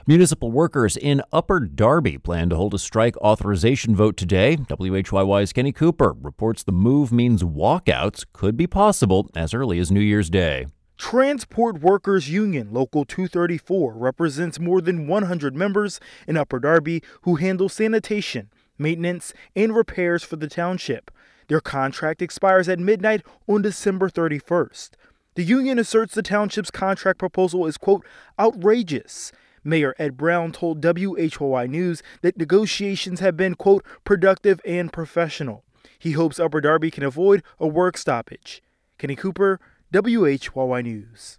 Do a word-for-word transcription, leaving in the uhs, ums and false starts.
Municipal workers in Upper Darby plan to hold a strike authorization vote today. W H Y Y's Kenny Cooper reports the move means walkouts could be possible as early as New Year's Day. Transport Workers Union Local two thirty-four represents more than one hundred members in Upper Darby who handle sanitation, maintenance, and repairs for the township. Their contract expires at midnight on December thirty-first. The union asserts the township's contract proposal is, quote, outrageous. Mayor Ed Brown told W H Y Y News that negotiations have been, quote, productive and professional. He hopes Upper Darby can avoid a work stoppage. Kenny Cooper, W H Y Y News.